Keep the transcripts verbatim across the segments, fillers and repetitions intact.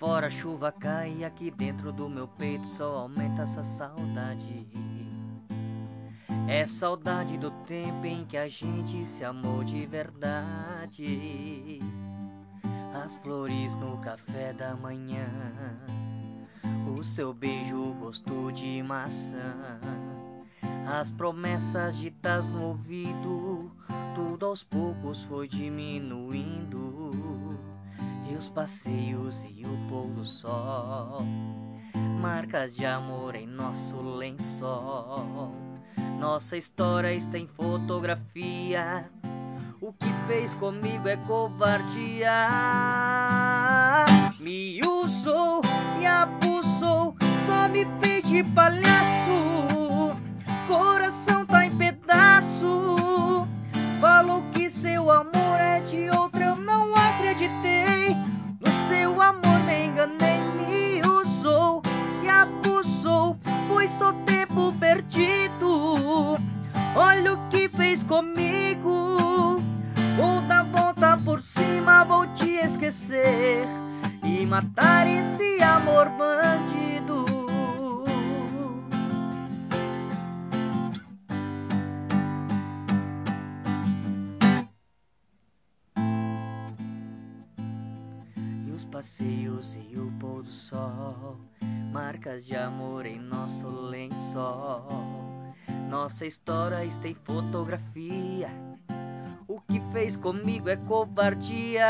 fora a chuva cai, aqui dentro do meu peito só aumenta essa saudade. É saudade do tempo em que a gente se amou de verdade. As flores no café da manhã, o seu beijo gosto de maçã, as promessas ditas no ouvido, tudo aos poucos foi diminuindo. E os passeios e o pôr do sol, marcas de amor em nosso lençol. Nossa história está em fotografia, o que fez comigo é covardia. Me usou e abusou, só me fez de palhaço. Coração tá em pedaço, falou que seu amor é de outra, eu não acreditei. No seu amor me enganei, me usou e abusou, foi só tempo perdido. Olha o que fez comigo. Vou dar volta por cima, vou te esquecer e matar esse amor bandido. E os passeios e o pôr do sol, marcas de amor em nosso lençol. Nossa história está em fotografia, o que fez comigo é covardia.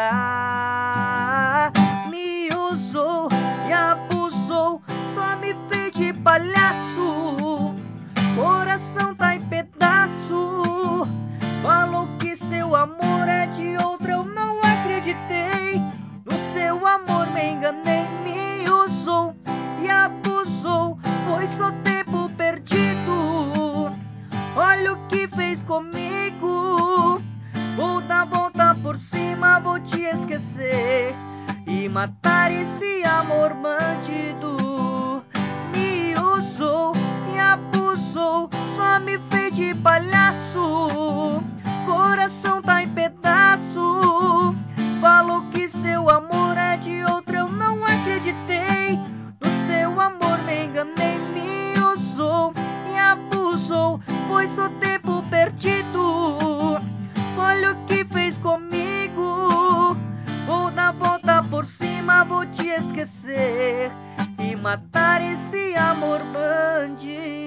Me usou e abusou, só me fez de palhaço. Coração tá em pedaço, falou que seu amor é de outra, eu não acreditei. No seu amor me enganei, me usou e abusou, foi só tempo perdido. Olha o que fez comigo. Vou dar volta por cima, vou te esquecer e matar esse amor bandido. Me usou e abusou, só me fez de palhaço. Coração tá em pedaço, falou que seu amor é de outra, eu não acreditei. No seu amor me enganei, me usou e abusou, foi só tempo perdido. Olha o que fez comigo. Vou dar volta por cima, vou te esquecer e matar esse amor bandido.